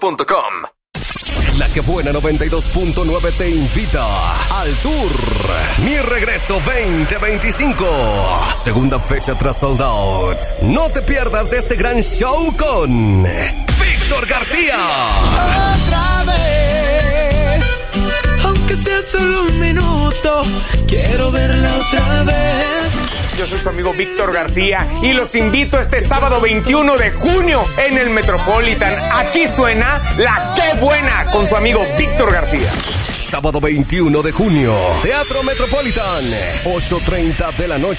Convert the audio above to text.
Ticketmaster.com. La que buena 92.9 te invita al Tour Mi Regreso 2025. Segunda fecha tras Sold Out. No te pierdas de este gran show con Víctor García. Otra vez, aunque sea solo un minuto, quiero verla otra vez. Yo soy su amigo Víctor García y los invito este sábado 21 de junio en el Metropolitan. Aquí suena La Qué Buena con su amigo Víctor García. Sábado 21 de junio, Teatro Metropolitan, 8:30 de la noche.